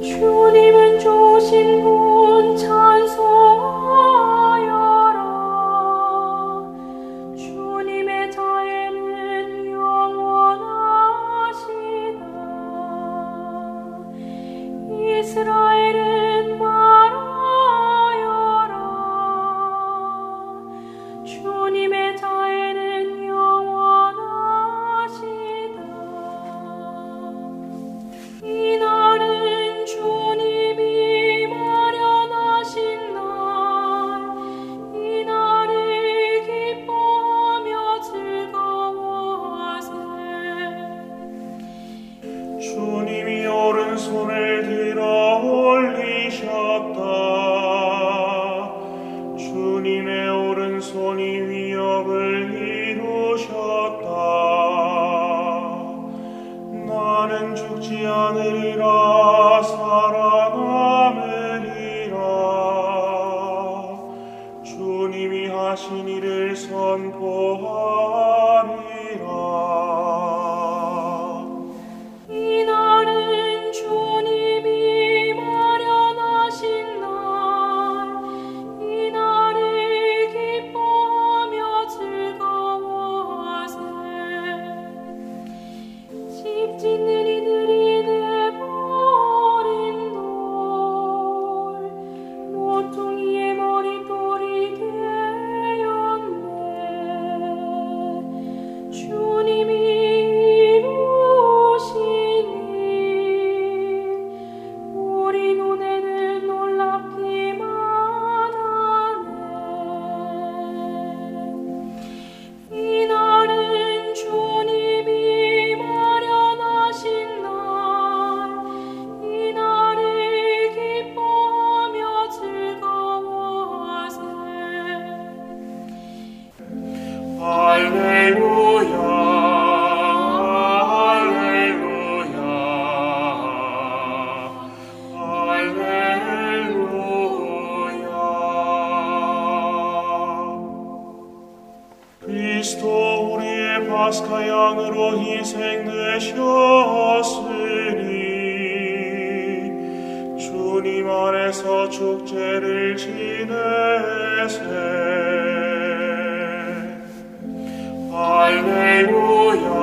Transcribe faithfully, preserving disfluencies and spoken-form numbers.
주님은 좋으신 분 찬송하여라. 주님의 자애는 영원하시다. 이스라엘은 말하여라. 주님의 자애는 영원하시다. 이날은 주님이 마련하신 날, 이날을 기뻐하며 즐거워하세. 주님이 오른손을 들어 올리셨다. 주님의 오른손이 위협을 이루셨다. 나는 죽지 않으리라, 살아남으리라. 주님이 하신 일을 선포하리라. 이날은 주님이 마련하신 날, 이날을 기뻐하며 즐거워하세. 집 짓는 이들이 내버린 돌, 모퉁이의 머릿돌이 되었네. 주님이 이루시니 우리 눈에는 놀랍기만 하네. 이날은 주님이 마련하신 날, 이날을 기뻐하며 즐거워하세. 할렐루야, 할렐루야, 할렐루야. 그리스도 우리의 파스카 양으로 희생되셨으니 주님 안에서 축제를 지내세. 할렐루야,